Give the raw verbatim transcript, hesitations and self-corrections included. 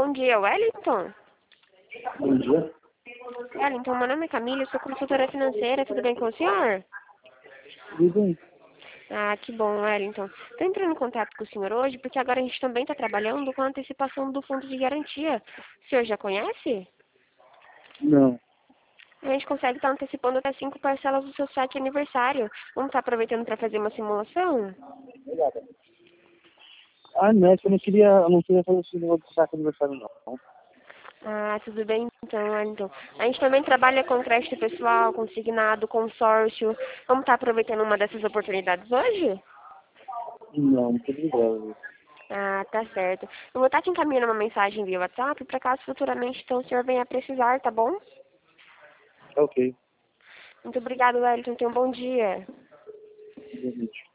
Bom dia, Wellington. Bom dia. Wellington, meu nome é Camila, eu sou consultora financeira, tudo bem com o senhor? Tudo bem? Ah, que bom, Wellington. Estou entrando em contato com o senhor hoje porque agora a gente também está trabalhando com a antecipação do fundo de garantia. O senhor já conhece? Não. A gente consegue estar antecipando até cinco parcelas do seu sete aniversário. Vamos estar aproveitando para fazer uma simulação? Ah, não, é que eu não queria, eu não queria fazer esse negócio de saco aniversário, não. Ah, tudo bem então, Wellington. A gente também trabalha com crédito pessoal, consignado, consórcio. Vamos estar aproveitando uma dessas oportunidades hoje? Não, muito obrigado. Ah, tá certo. Eu vou estar te encaminhando uma mensagem via WhatsApp para caso futuramente então o senhor venha a precisar, tá bom? Tá ok. Muito obrigado, Wellington. Tenha um bom dia. Boa noite.